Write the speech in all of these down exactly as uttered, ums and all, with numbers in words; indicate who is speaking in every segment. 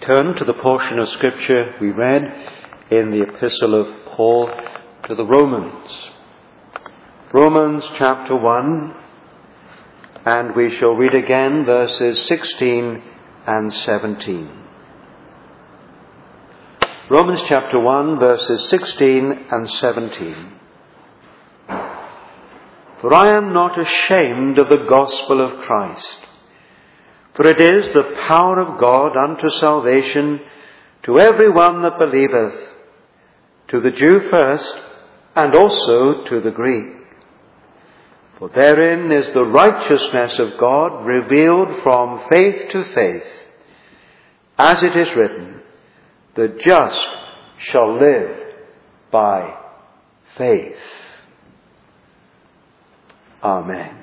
Speaker 1: turn to the portion of Scripture we read in the Epistle of Paul to the Romans. Romans chapter one, and we shall read again verses sixteen and seventeen. Romans chapter one, verses sixteen and seventeen. For I am not ashamed of the gospel of Christ, for it is the power of God unto salvation to every one that believeth, to the Jew first, and also to the Greek. For therein is the righteousness of God revealed from faith to faith, as it is written, the just shall live by faith. Amen.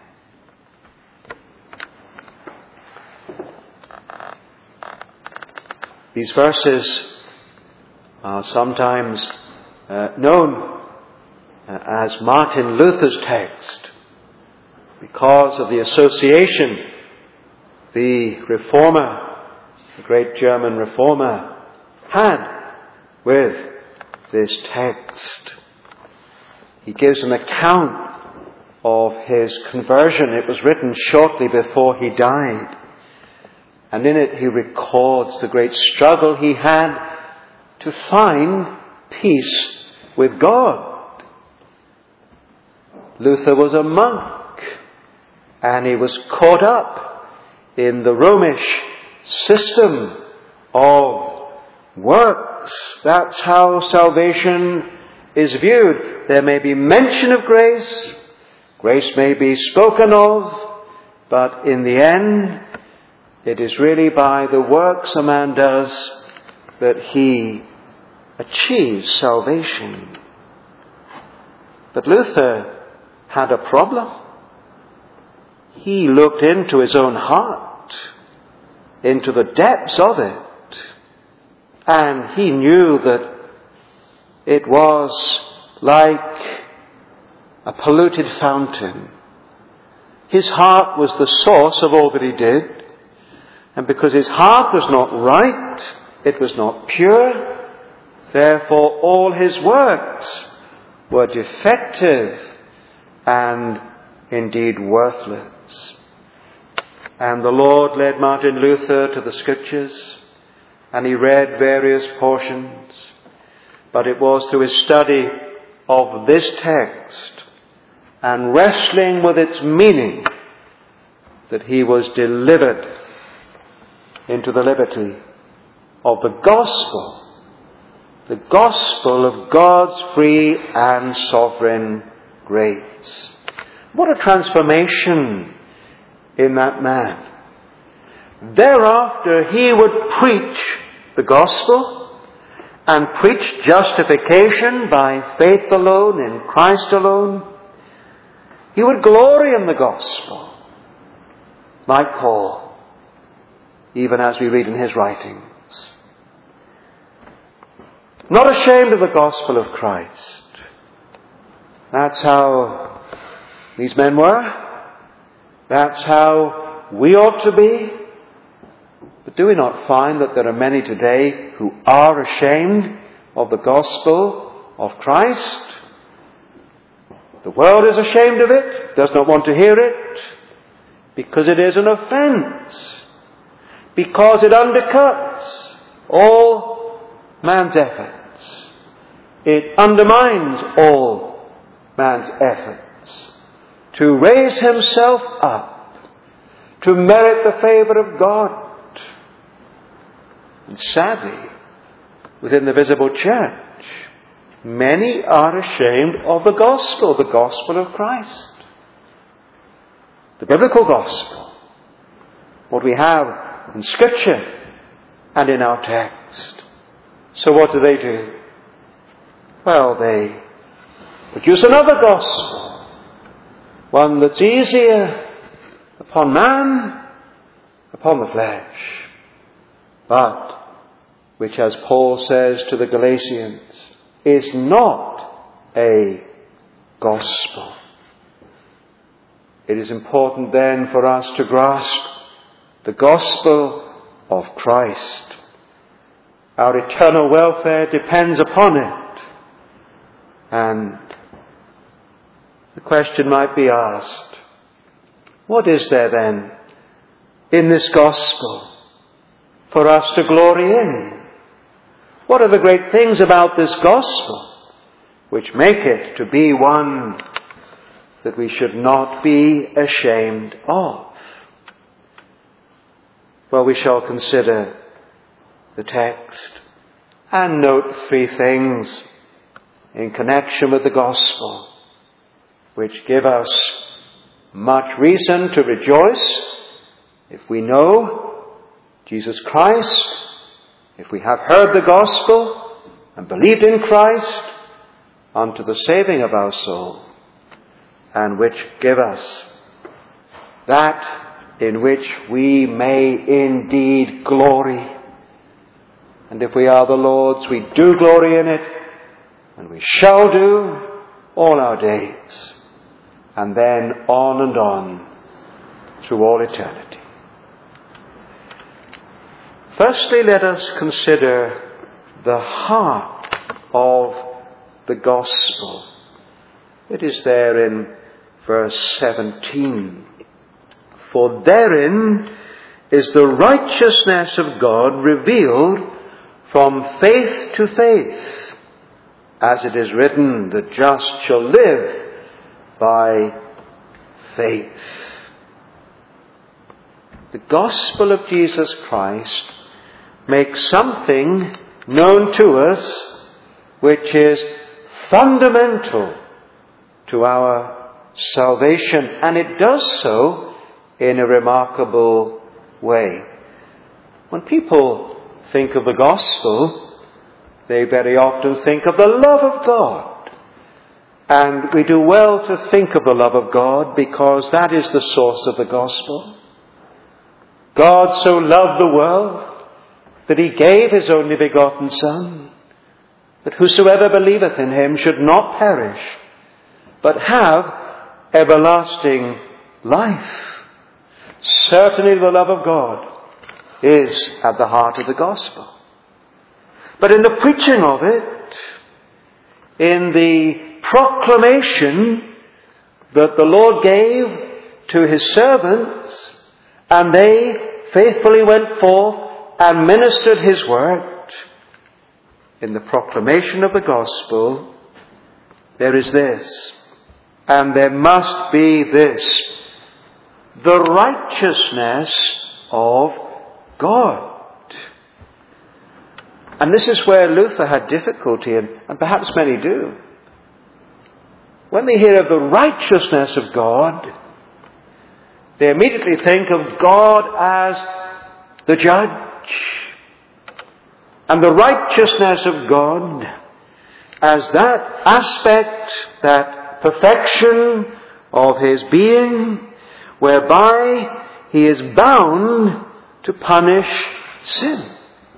Speaker 1: These verses are sometimes uh, known uh, as Martin Luther's text because of the association the reformer, the great German reformer, had with this text. He gives an account of his conversion. It was written shortly before he died. And in it he records the great struggle he had to find peace with God. Luther was a monk, and he was caught up in the Romish system of works. That's how salvation is viewed. There may be mention of grace, grace may be spoken of, but in the end, it is really by the works a man does that he achieves salvation. But Luther had a problem. He looked into his own heart, into the depths of it, and he knew that it was like a polluted fountain. His heart was the source of all that he did. And because his heart was not right, it was not pure, therefore all his works were defective and indeed worthless. And the Lord led Martin Luther to the Scriptures, and he read various portions, but it was through his study of this text and wrestling with its meaning that he was delivered into the liberty of the gospel, the gospel of God's free and sovereign grace. What a transformation in that man. Thereafter he would preach the gospel and preach justification by faith alone, in Christ alone. He would glory in the gospel, like Paul, even as we read in his writings. Not ashamed of the gospel of Christ. That's how these men were. That's how we ought to be. But do we not find that there are many today who are ashamed of the gospel of Christ? The world is ashamed of it, does not want to hear it, because it is an offense. Because it undercuts all man's efforts. It undermines all man's efforts to raise himself up, to merit the favor of God. And sadly, within the visible church, many are ashamed of the gospel, the gospel of Christ. The biblical gospel. What we have in Scripture and in our text. So what do they do? Well, they produce another gospel. One that's easier upon man, upon the flesh. But, which as Paul says to the Galatians, is not a gospel. It is important then for us to grasp the gospel of Christ. Our eternal welfare depends upon it. And the question might be asked, what is there then in this gospel for us to glory in? What are the great things about this gospel which make it to be one that we should not be ashamed of? Well, we shall consider the text and note three things in connection with the gospel which give us much reason to rejoice if we know Jesus Christ, if we have heard the gospel and believed in Christ unto the saving of our soul, and which give us that in which we may indeed glory. And if we are the Lord's, we do glory in it, and we shall do all our days, and then on and on through all eternity. Firstly, let us consider the heart of the gospel. It is there in verse seventeen. For therein is the righteousness of God revealed from faith to faith, as it is written, the just shall live by faith. The gospel of Jesus Christ makes something known to us which is fundamental to our salvation, and it does so in a remarkable way. When people think of the gospel, they very often think of the love of God. And we do well to think of the love of God because that is the source of the gospel. God so loved the world that he gave his only begotten Son, that whosoever believeth in him should not perish, but have everlasting life. Certainly the love of God is at the heart of the gospel. But in the preaching of it, in the proclamation that the Lord gave to his servants, and they faithfully went forth and ministered his word, in the proclamation of the gospel, there is this, and there must be this: the righteousness of God. And this is where Luther had difficulty, and, and perhaps many do. When they hear of the righteousness of God, they immediately think of God as the judge, and the righteousness of God as that aspect, that perfection of his being, whereby he is bound to punish sin.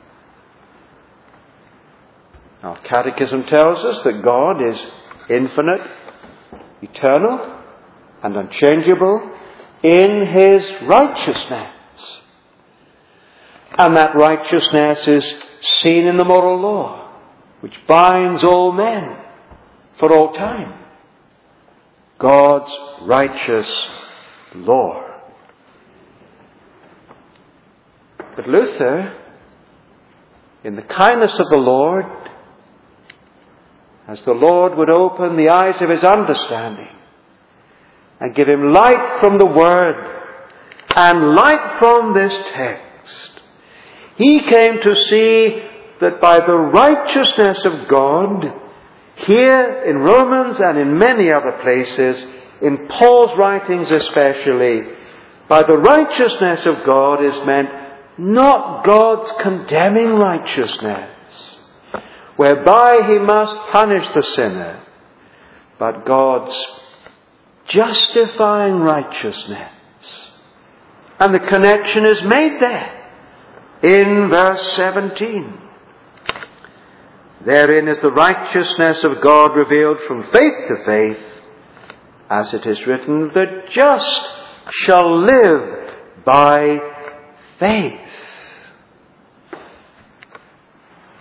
Speaker 1: Our catechism tells us that God is infinite, eternal, and unchangeable in his righteousness. And that righteousness is seen in the moral law, which binds all men for all time. God's righteous law. But Luther, in the kindness of the Lord, as the Lord would open the eyes of his understanding and give him light from the Word and light from this text, he came to see that by the righteousness of God, here in Romans and in many other places, in Paul's writings especially, by the righteousness of God is meant not God's condemning righteousness, whereby he must punish the sinner, but God's justifying righteousness. And the connection is made there in verse seventeen. Therein is the righteousness of God revealed from faith to faith, as it is written, the just shall live by faith.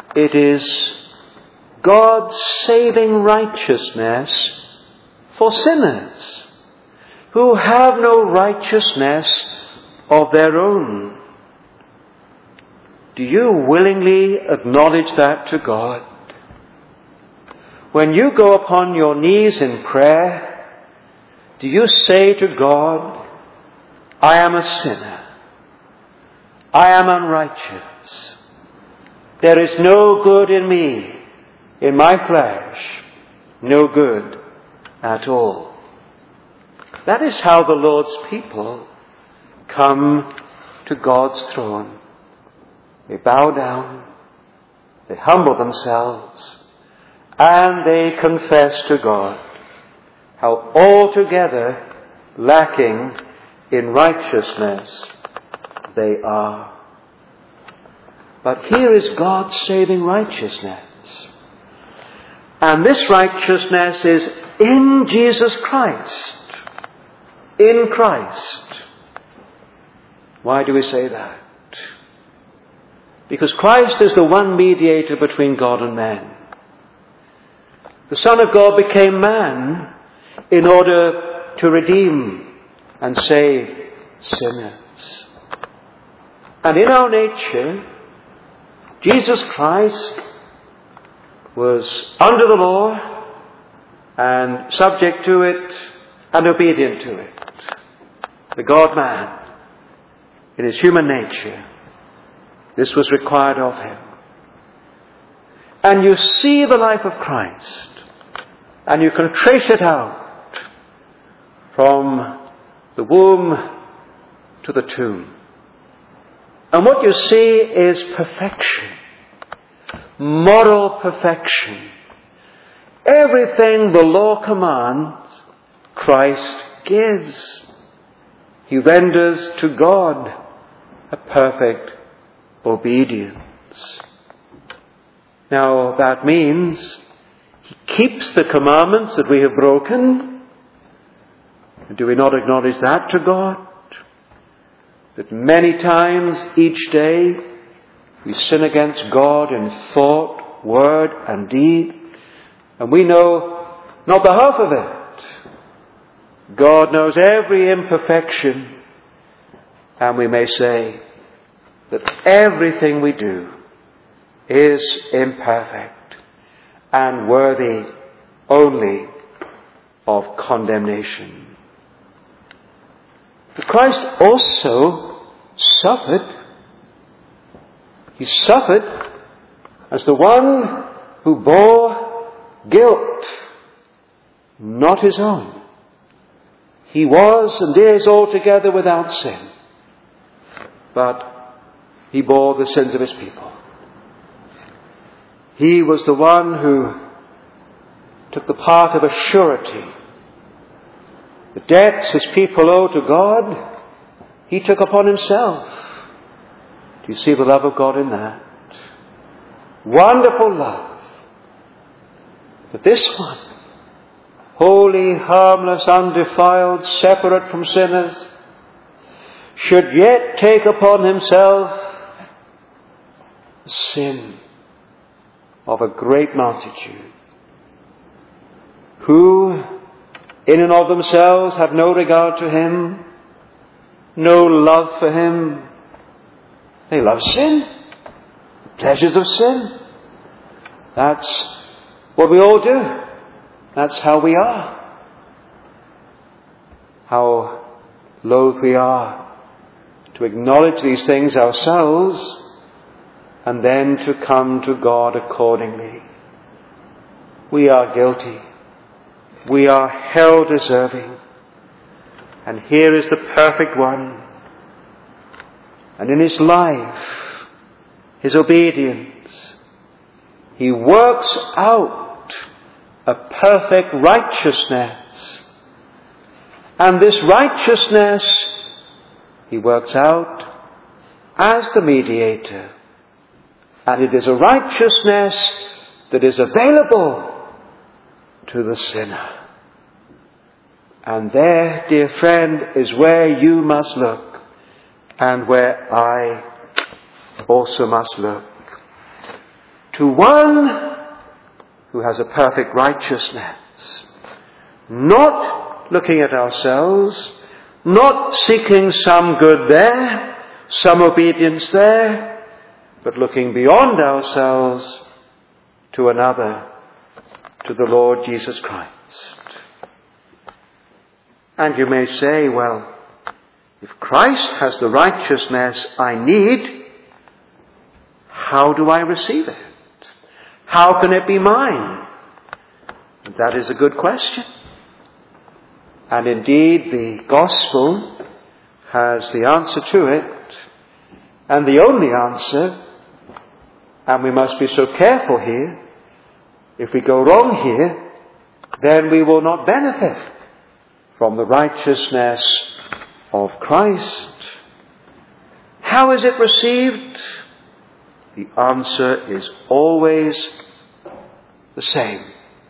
Speaker 1: It is God's saving righteousness for sinners who have no righteousness of their own. Do you willingly acknowledge that to God? When you go upon your knees in prayer, do you say to God, I am a sinner. I am unrighteous. There is no good in me, in my flesh, no good at all. That is how the Lord's people come to God's throne. They bow down, they humble themselves, and they confess to God how altogether lacking in righteousness they are. But here is God's saving righteousness. And this righteousness is in Jesus Christ. In Christ. Why do we say that? Because Christ is the one mediator between God and man. The Son of God became man in order to redeem and save sinners. And in our nature, Jesus Christ was under the law and subject to it and obedient to it. The God-man, in his human nature, this was required of him. And you see the life of Christ, and you can trace it out from the womb to the tomb. And what you see is perfection. Moral perfection. Everything the law commands, Christ gives. He renders to God a perfect obedience. Now that means He keeps the commandments that we have broken. Do we not acknowledge that to God? That many times each day we sin against God in thought, word and deed, and we know not the half of it. God knows every imperfection, and we may say that everything we do is imperfect and worthy only of condemnation. But Christ also suffered. He suffered as the one who bore guilt, not his own. He was and is altogether without sin, but he bore the sins of his people. He was the one who took the part of a surety. The debts his people owe to God, he took upon himself. Do you see the love of God in that? Wonderful love. But this one, holy, harmless, undefiled, separate from sinners, should yet take upon himself the sin of a great multitude, who in and of themselves have no regard to him, no love for him. They love sin, the pleasures of sin. That's what we all do. That's how we are. How loath we are to acknowledge these things ourselves and then to come to God accordingly. We are guilty. We are hell deserving. And here is the perfect one. And in his life, his obedience, he works out a perfect righteousness. And this righteousness he works out as the mediator. And it is a righteousness that is available to the sinner. And there, dear friend, is where you must look, and where I also must look. to one who has a perfect righteousness, not looking at ourselves, not seeking some good there, some obedience there, but looking beyond ourselves to another, to the Lord Jesus Christ. And you may say, well, if Christ has the righteousness I need, how do I receive it? How can it be mine? And that is a good question. And indeed, the gospel has the answer to it, and the only answer. And we must be so careful here. If we go wrong here, then we will not benefit from the righteousness of Christ. How is it received? The answer is always the same.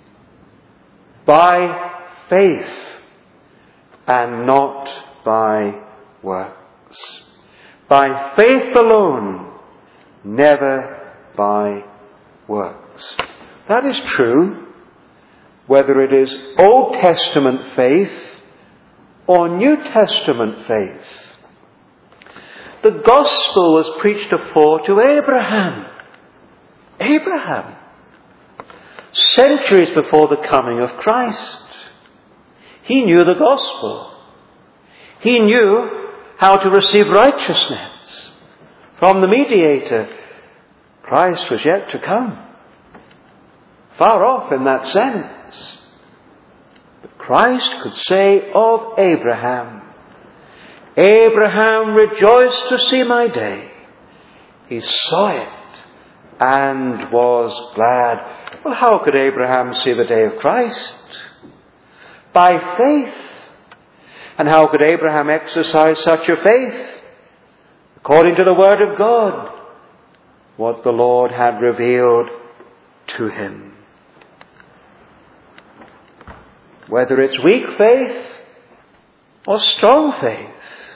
Speaker 1: By faith and not by works. By faith alone, never by works. That is true whether it is Old Testament faith or New Testament faith. The gospel was preached afore to Abraham. Abraham. Centuries before the coming of Christ. He knew the gospel. He knew how to receive righteousness from the mediator. Christ was yet to come. Far off in that sense. But Christ could say of Abraham, Abraham rejoiced to see my day. He saw it and was glad. Well, how could Abraham see the day of Christ? By faith. And how could Abraham exercise such a faith? According to the word of God, what the Lord had revealed to him. Whether it's weak faith or strong faith,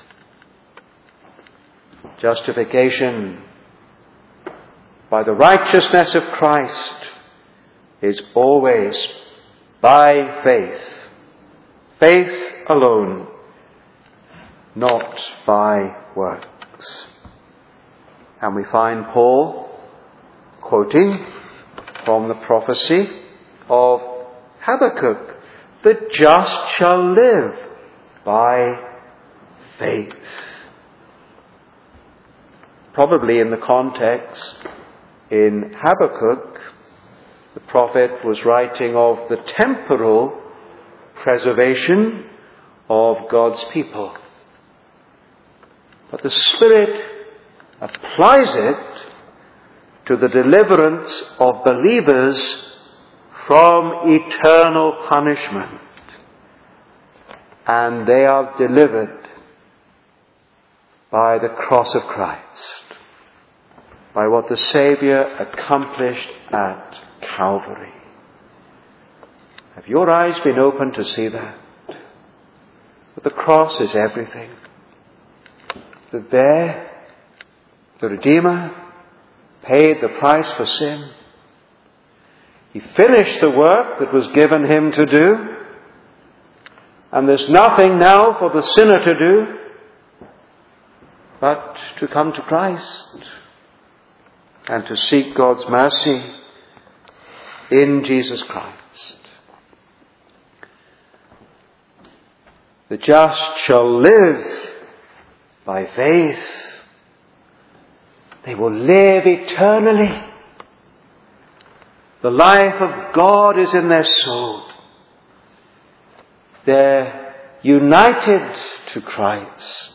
Speaker 1: justification by the righteousness of Christ is always by faith. Faith alone, not by works. And we find Paul quoting from the prophecy of Habakkuk, the just shall live by faith. Probably in the context in Habakkuk, the prophet was writing of the temporal preservation of God's people. But the Spirit applies it to the deliverance of believers from eternal punishment. And they are delivered by the cross of Christ, by what the Saviour accomplished at Calvary. Have your eyes been opened to see that? That the cross is everything. That there, the Redeemer paid the price for sin. He finished the work that was given him to do. And there's nothing now for the sinner to do but to come to Christ and to seek God's mercy in Jesus Christ. The just shall live by faith. They will live eternally. The life of God is in their soul. They're united to Christ.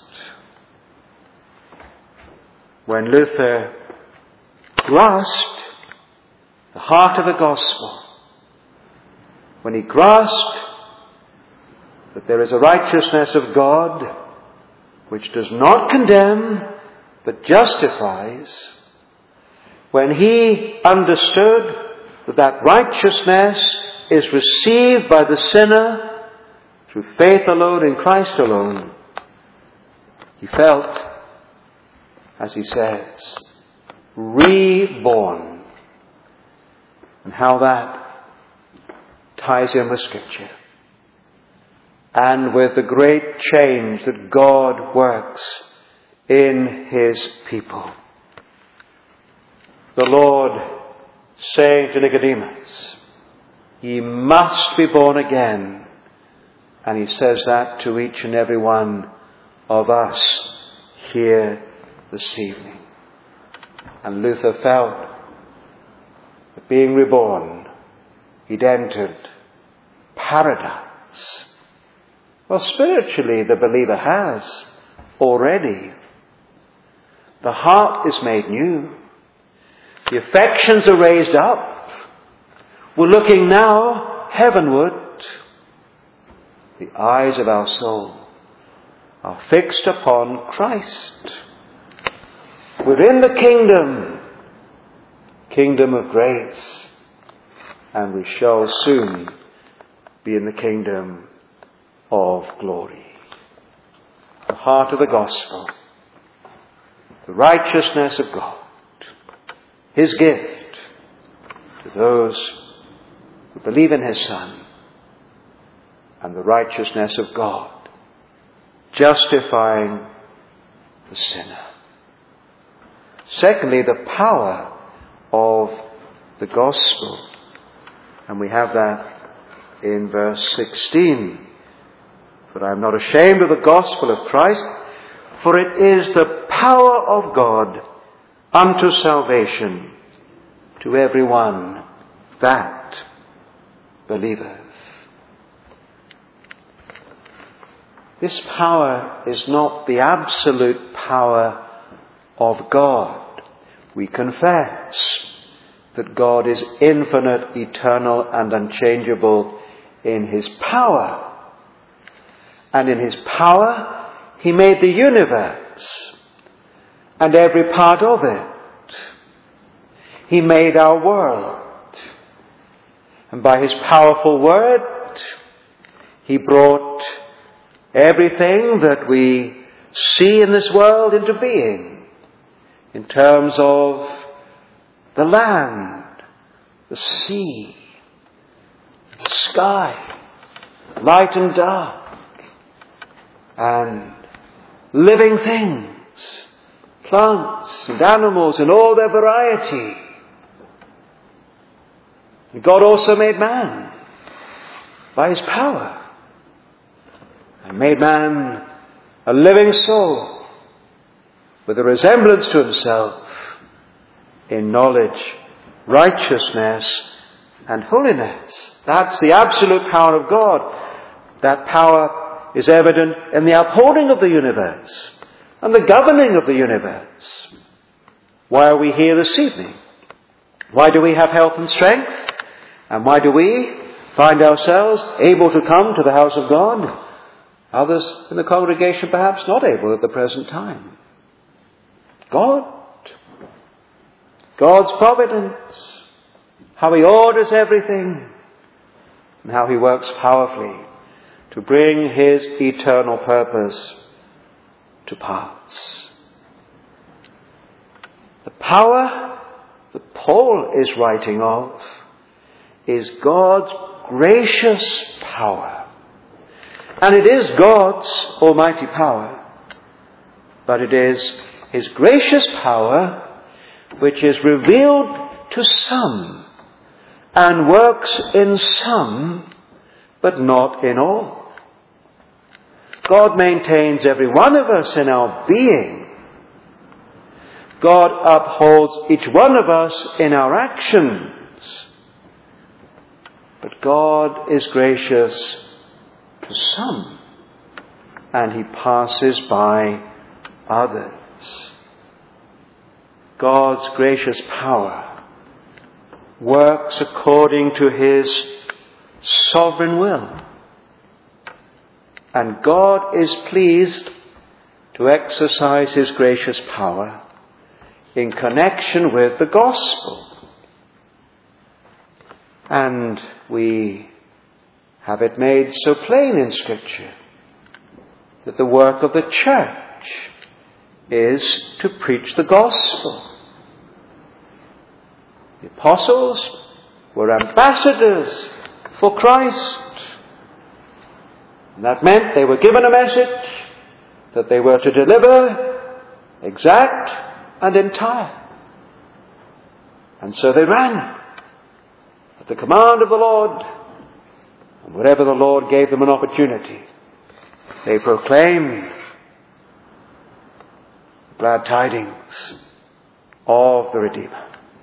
Speaker 1: When Luther grasped the heart of the gospel, when he grasped that there is a righteousness of God which does not condemn but justifies, when he understood that that righteousness is received by the sinner through faith alone in Christ alone, he felt, as he says, reborn and how that ties in with Scripture and with the great change that God works in His people. The Lord saying to Nicodemus, "Ye must be born again." And He says that to each and every one of us here this evening. And Luther felt that being reborn, he'd entered paradise. Well, spiritually, the believer has already. The heart is made new. The affections are raised up. We're looking now heavenward. The eyes of our soul are fixed upon Christ. We're in the kingdom, kingdom of grace, and we shall soon be in the kingdom of glory. The heart of the gospel, the righteousness of God, His gift to those who believe in His Son, and the righteousness of God, justifying the sinner. Secondly, the power of the gospel. And we have that in verse sixteen. "For I am not ashamed of the gospel of Christ, for it is the power of God unto salvation to every one that believeth." This power is not the absolute power of God. We confess that God is infinite, eternal, and unchangeable in His power. And in His power, He made the universe and every part of it. He made our world. And by His powerful word, He brought everything that we see in this world into being, in terms of the land, the sea, the sky, light and dark, and living things, plants and animals in all their variety. And God also made man by His power, and made man a living soul with a resemblance to Himself in knowledge, righteousness, and holiness. That's the absolute power of God. That power is evident in the upholding of the universe and the governing of the universe. Why are we here this evening? Why do we have health and strength? And why do we find ourselves able to come to the house of God? Others in the congregation perhaps not able at the present time. God. God's providence. How He orders everything. And how He works powerfully to bring His eternal purpose to pass. The power that Paul is writing of is God's gracious power. And it is God's almighty power, but it is His gracious power which is revealed to some and works in some, but not in all. God maintains every one of us in our being. God upholds each one of us in our actions. But God is gracious to some, and He passes by others. God's gracious power works according to His sovereign will. And God is pleased to exercise His gracious power in connection with the gospel. And we have it made so plain in Scripture that the work of the church is to preach the gospel. The apostles were ambassadors for Christ. And that meant they were given a message that they were to deliver exact and entire. And so they ran at the command of the Lord, and wherever the Lord gave them an opportunity, they proclaimed glad tidings of the Redeemer.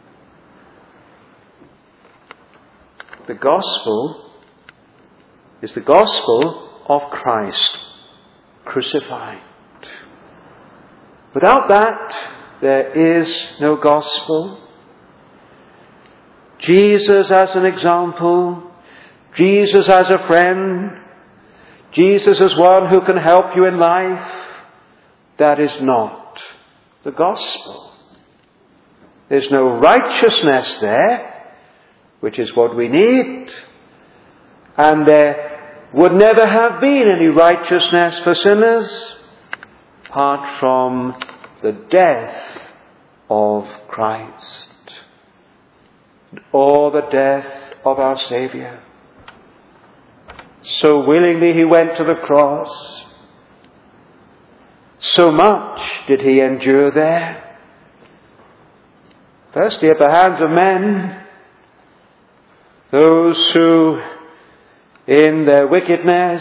Speaker 1: The gospel is the gospel of Christ crucified. Without that, there is no gospel. Jesus as an example, Jesus as a friend, Jesus as one who can help you in life, that is not the gospel. There's no righteousness there, which is what we need. And there would never have been any righteousness for sinners apart from the death of Christ, or the death of our Saviour. So willingly he went to the cross. So much did he endure there. Firstly, at the hands of men, those who, in their wickedness,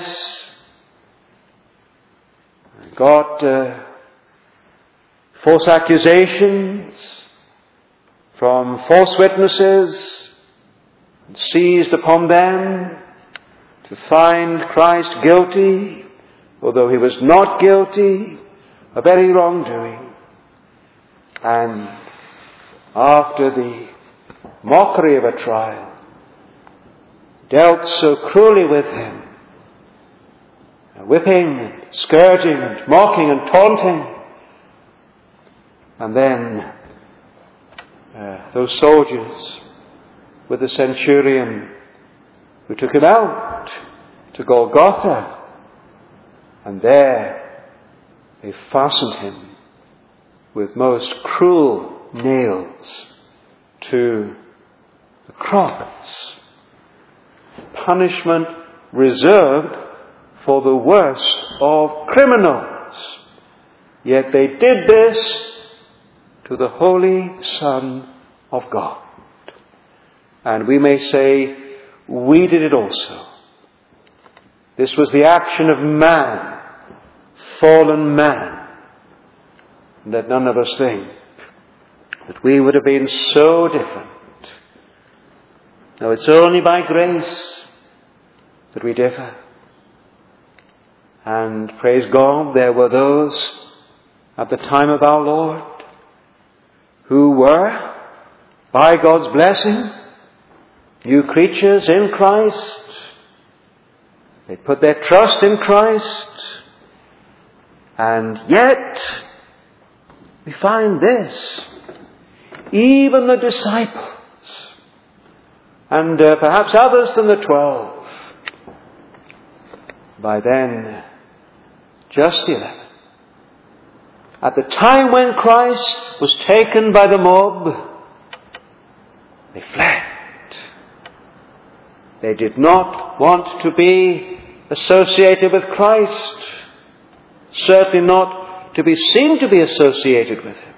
Speaker 1: got uh, false accusations from false witnesses, and seized upon them to find Christ guilty, although he was not guilty of any wrongdoing. And after the mockery of a trial, dealt so cruelly with him, whipping and scourging and mocking and taunting. And then uh, those soldiers with the centurion who took him out to Golgotha, and there they fastened him with most cruel nails to the cross. Punishment reserved for the worst of criminals. Yet they did this to the Holy Son of God. And we may say, we did it also. This was the action of man, fallen man. Let none of us think that we would have been so different. No, it's only by grace that we differ. And praise God, there were those at the time of our Lord who were, by God's blessing, new creatures in Christ. They put their trust in Christ. And yet, we find this. Even the disciples, and uh, perhaps others than the twelve, by then, just the eleven, at the time when Christ was taken by the mob, they fled. They did not want to be associated with Christ, certainly not to be seen to be associated with Him.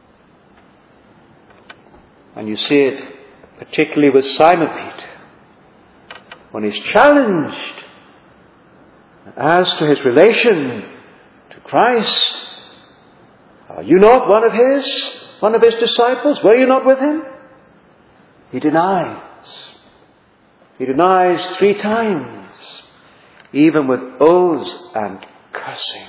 Speaker 1: And you see it particularly with Simon Peter, when he's challenged as to his relation to Christ. Are you not one of his, one of his disciples? Were you not with him? He denies. He denies three times, even with oaths and cursing.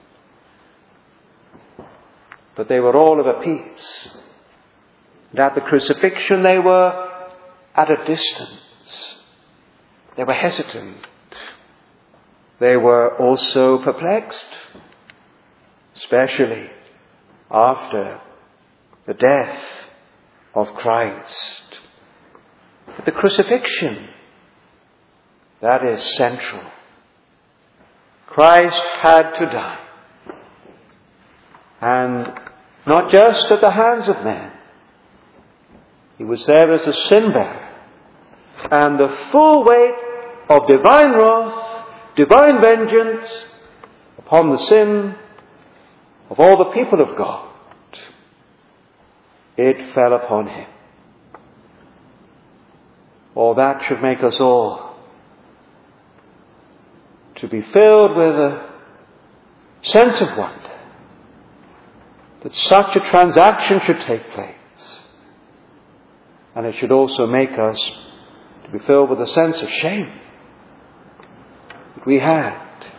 Speaker 1: But they were all of a piece. And at the crucifixion they were at a distance. They were hesitant. They were also perplexed, especially after the death of Christ. But the crucifixion, that is central. Christ had to die. And not just at the hands of men. He was there as a sin bearer and the full weight of divine wrath, divine vengeance upon the sin of all the people of God. It fell upon him. Oh, that should make us all to be filled with a sense of wonder that such a transaction should take place. And it should also make us to be filled with a sense of shame that we had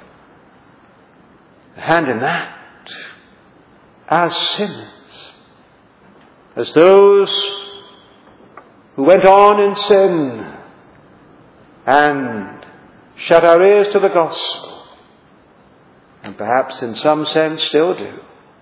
Speaker 1: a hand in that as sinners, as those who went on in sin and shut our ears to the gospel, and perhaps in some sense still do.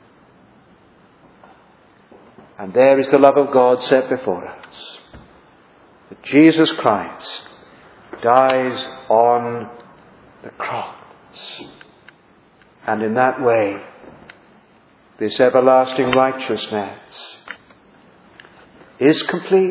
Speaker 1: And there is the love of God set before us, that Jesus Christ dies on the cross, and in that way this everlasting righteousness is complete.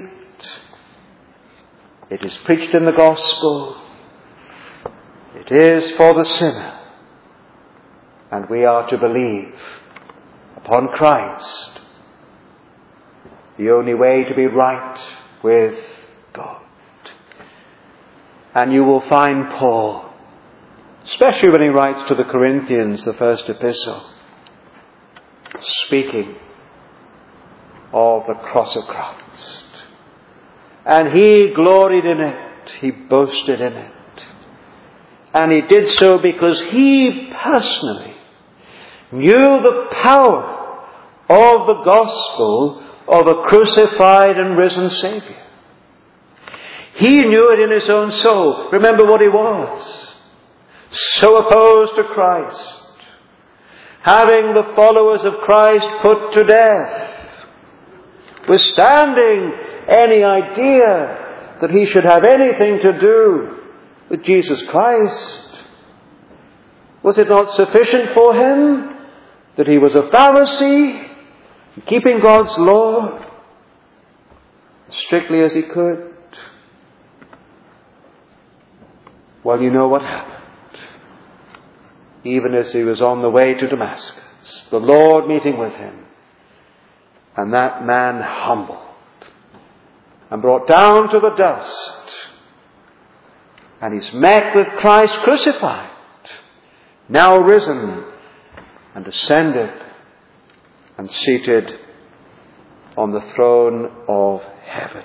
Speaker 1: It is preached in the gospel. It is for the sinner. And we are to believe upon Christ, the only way to be right with God. And you will find Paul, especially when he writes to the Corinthians, the first epistle, speaking of the cross of Christ. And he gloried in it. He boasted in it. And he did so because he personally knew the power of the gospel of a crucified and risen Saviour. He knew it in his own soul. Remember what he was. So opposed to Christ. Having the followers of Christ put to death. Withstanding any idea that he should have anything to do with Jesus Christ. Was it not sufficient for him that he was a Pharisee, keeping God's law as strictly as he could? Well, you know what happened. Even as he was on the way to Damascus, the Lord meeting with him, and that man humbled and brought down to the dust. And he's met with Christ crucified, now risen and ascended and seated on the throne of heaven.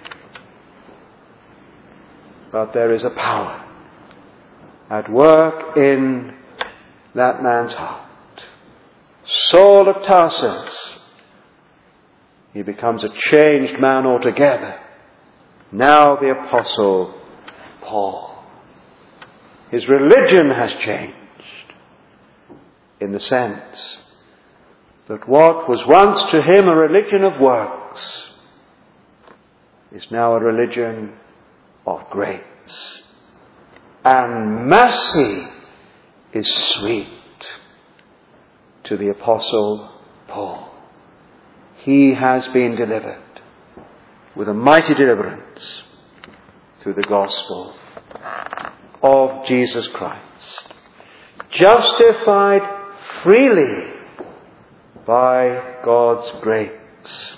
Speaker 1: But there is a power at work in that man's heart. Saul of Tarsus, he becomes a changed man altogether. Now the Apostle Paul. His religion has changed in the sense that what was once to him a religion of works is now a religion of grace. And mercy is sweet to the Apostle Paul. He has been delivered with a mighty deliverance through the gospel of Jesus Christ. Justified freely by God's grace.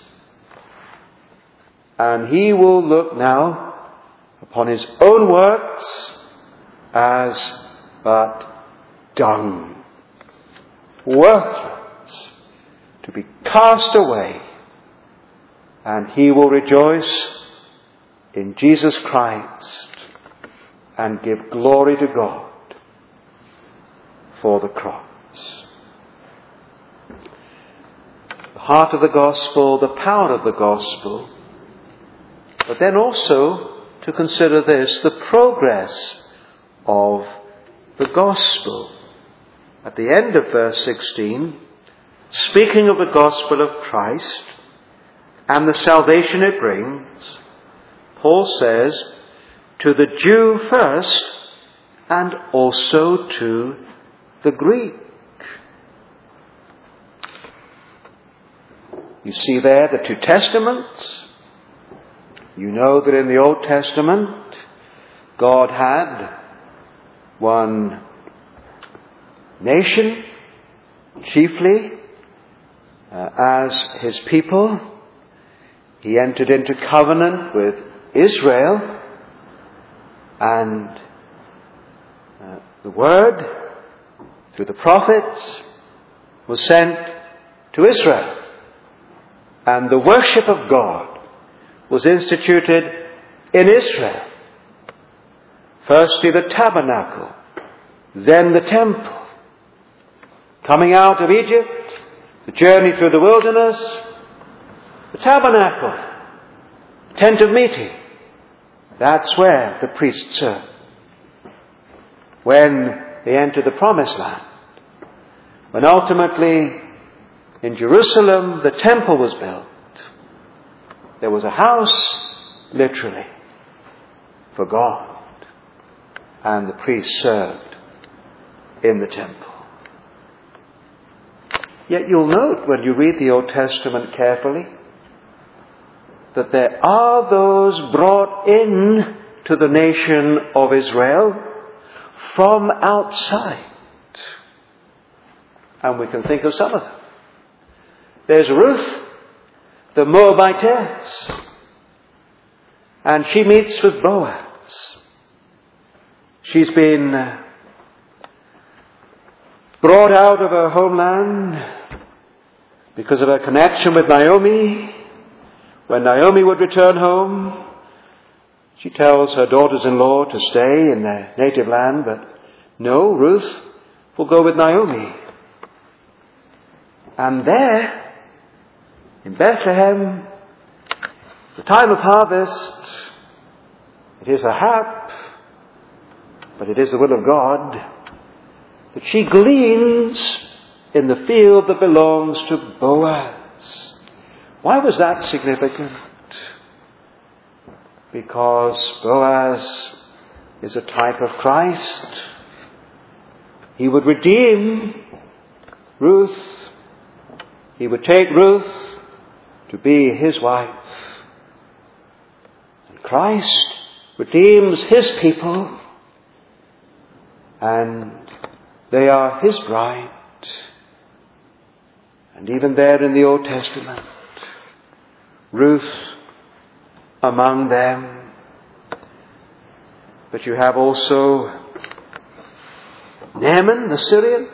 Speaker 1: And he will look now upon his own works as but dung, worthless, to be cast away, and he will rejoice in Jesus Christ and give glory to God for the cross. The heart of the gospel, the power of the gospel, but then also to consider this, the progress of the gospel. At the end of verse sixteen, speaking of the gospel of Christ and the salvation it brings, Paul says, to the Jew first and also to the Greek. You see there the two testaments. You know that in the Old Testament God had one nation, chiefly, uh, as his people. He entered into covenant with Israel, and uh, the word, through the prophets, was sent to Israel. And the worship of God was instituted in Israel. Firstly the tabernacle, then the temple. Coming out of Egypt, the journey through the wilderness, the tabernacle, the tent of meeting. That's where the priests served. When they entered the promised land, when ultimately in Jerusalem the temple was built, there was a house, literally, for God. And the priests served in the temple. Yet you'll note when you read the Old Testament carefully that there are those brought in to the nation of Israel from outside. And we can think of some of them. There's Ruth, the Moabitess, and she meets with Boaz. She's been brought out of her homeland because of her connection with Naomi. When Naomi would return home, she tells her daughters-in-law to stay in their native land, but no, Ruth will go with Naomi. And there, in Bethlehem, the time of harvest, it is a hap, but it is the will of God that she gleans in the field that belongs to Boaz. Why was that significant? Because Boaz is a type of Christ. He would redeem Ruth. He would take Ruth to be his wife. And Christ redeems his people, and they are his bride. And even there in the Old Testament, Ruth among them. But you have also Naaman the Syrian,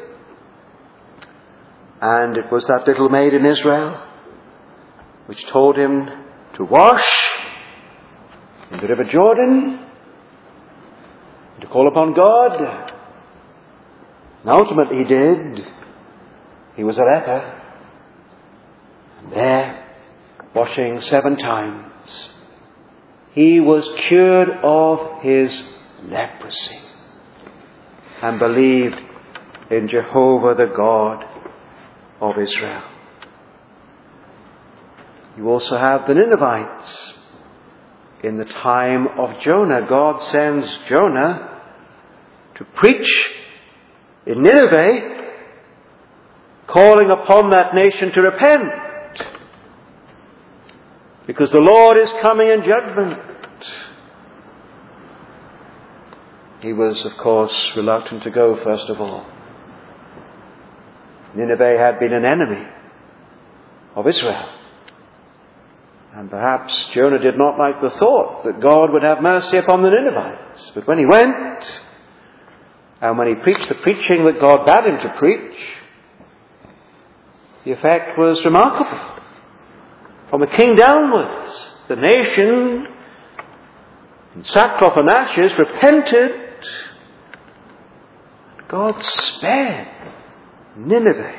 Speaker 1: and it was that little maid in Israel which told him to wash in the river Jordan, to call upon God. And ultimately he did. He was a leper. And there, washing seven times, he was cured of his leprosy and believed in Jehovah, the God of Israel. You also have the Ninevites. In the time of Jonah, God sends Jonah to preach in Nineveh, calling upon that nation to repent, because the Lord is coming in judgment. He was, of course, reluctant to go first of all. Nineveh had been an enemy of Israel. And perhaps Jonah did not like the thought that God would have mercy upon the Ninevites. But when he went, and when he preached the preaching that God bade him to preach, the effect was remarkable. From the king downwards, the nation, in sackcloth and ashes, repented. God spared Nineveh.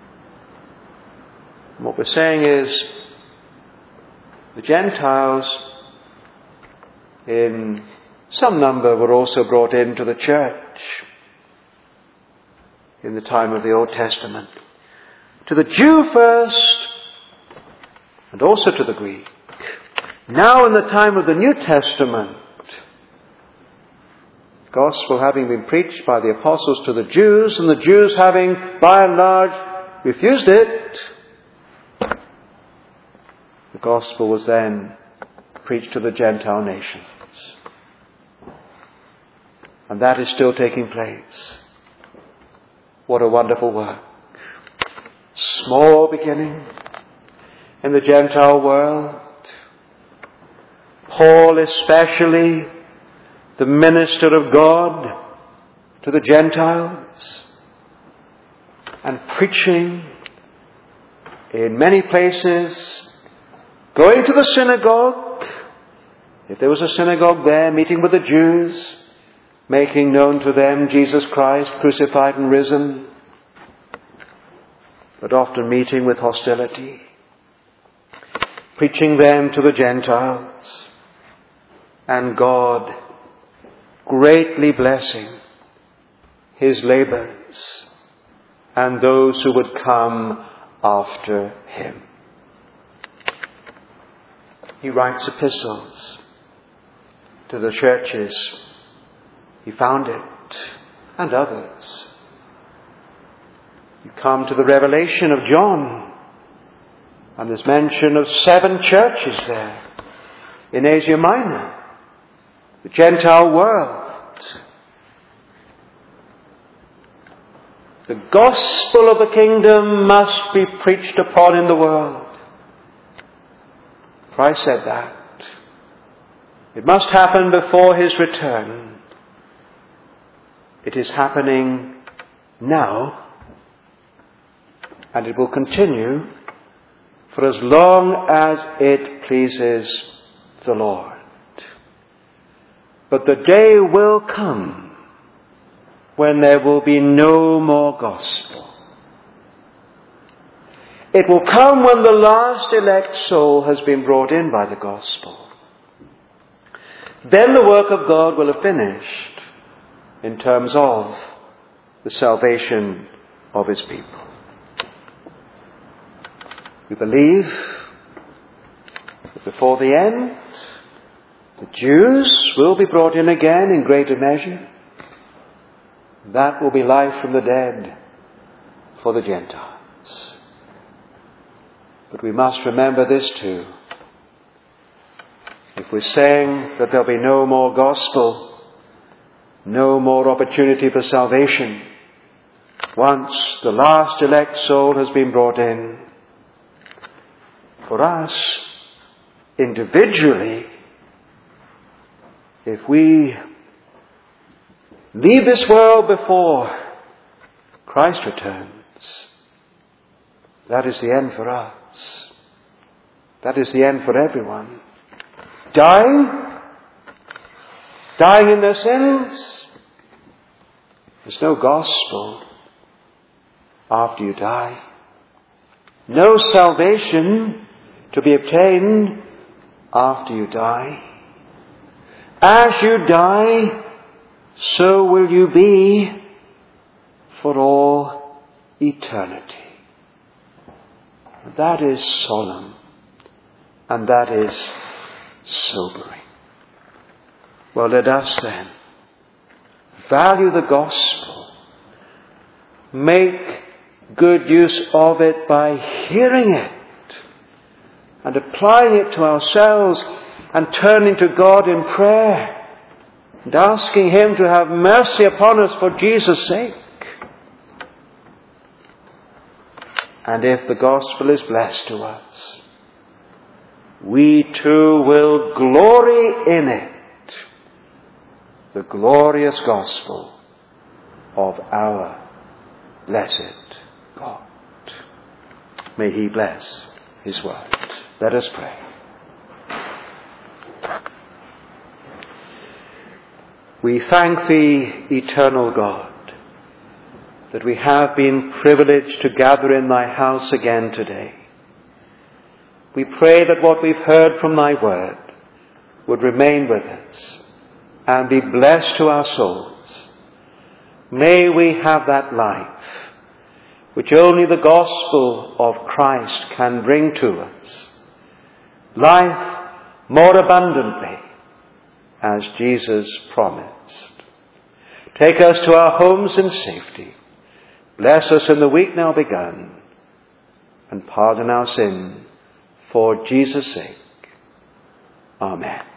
Speaker 1: And what we're saying is, the Gentiles in some number were also brought into the church in the time of the Old Testament. To the Jew first, and also to the Greek. Now in the time of the New Testament, the gospel having been preached by the apostles to the Jews, and the Jews having by and large refused it, the gospel was then preached to the Gentile nations. And that is still taking place. What a wonderful work. Small beginning in the Gentile world. Paul especially, the minister of God to the Gentiles, and preaching in many places, going to the synagogue, if there was a synagogue there, meeting with the Jews, making known to them Jesus Christ crucified and risen, but often meeting with hostility, preaching them to the Gentiles, and God greatly blessing his labors and those who would come after him. He writes epistles to the churches he founded and others. You come to the Revelation of John, and there's mention of seven churches there in Asia Minor, the Gentile world. The gospel of the kingdom must be preached upon in the world. Christ said that. It must happen before his return. It is happening now, and it will continue for as long as it pleases the Lord. But the day will come when there will be no more gospel. It will come when the last elect soul has been brought in by the gospel. Then the work of God will have finished in terms of the salvation of his people. We believe that before the end, the Jews will be brought in again in greater measure. That will be life from the dead for the Gentiles. But we must remember this too. If we're saying that there'll be no more gospel, no more opportunity for salvation, once the last elect soul has been brought in, for us, individually, if we leave this world before Christ returns, that is the end for us. That is the end for everyone. Dying, dying in their sins. There's no gospel after you die. No salvation to be obtained after you die. As you die, so will you be for all eternity. That is solemn, and that is sobering. Well, let us then value the gospel, make good use of it by hearing it and applying it to ourselves, and turning to God in prayer and asking him to have mercy upon us for Jesus' sake. And if the gospel is blessed to us, we too will glory in it, the glorious gospel of our blessed God. May he bless his word. Let us pray. We thank thee, eternal God, that we have been privileged to gather in thy house again today. We pray that what we've heard from thy word would remain with us and be blessed to our souls. May we have that life which only the gospel of Christ can bring to us. Life more abundantly, as Jesus promised. Take us to our homes in safety. Bless us in the week now begun, and pardon our sin for Jesus' sake. Amen.